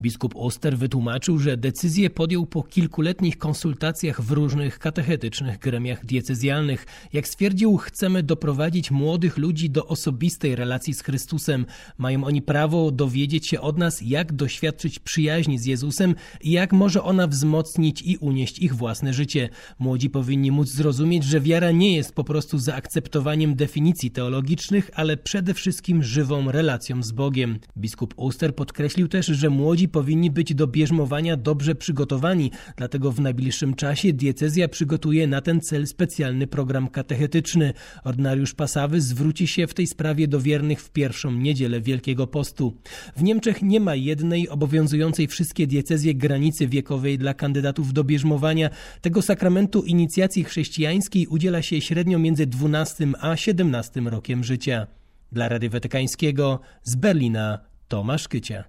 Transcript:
Biskup Oster wytłumaczył, że decyzję podjął po kilkuletnich konsultacjach w różnych katechetycznych gremiach diecezjalnych. Jak stwierdził, chcemy doprowadzić młodych ludzi do osobistej relacji z Chrystusem. Mają oni prawo dowiedzieć się od nas, jak doświadczyć przyjaźni z Jezusem i jak może ona wzmocnić i unieść ich własne życie. Młodzi powinni móc zrozumieć, że wiara nie jest po prostu zaakceptowaniem definicji teologicznych, ale przede wszystkim żywą relacją z Bogiem. Biskup Oster podkreślił też, że młodzi powinni być do bierzmowania dobrze przygotowani, dlatego w najbliższym czasie diecezja przygotuje na ten cel specjalny program katechetyczny. Ordynariusz Pasawy zwróci się w tej sprawie do wiernych w pierwszą niedzielę Wielkiego Postu. W Niemczech nie ma jednej obowiązującej wszystkie diecezje granicy wiekowej dla kandydatów do bierzmowania. Tego sakramentu inicjacji chrześcijańskiej udziela się średnio między 12 a 17 rokiem życia. Dla Radia Watykańskiego z Berlina Tomasz Kycia.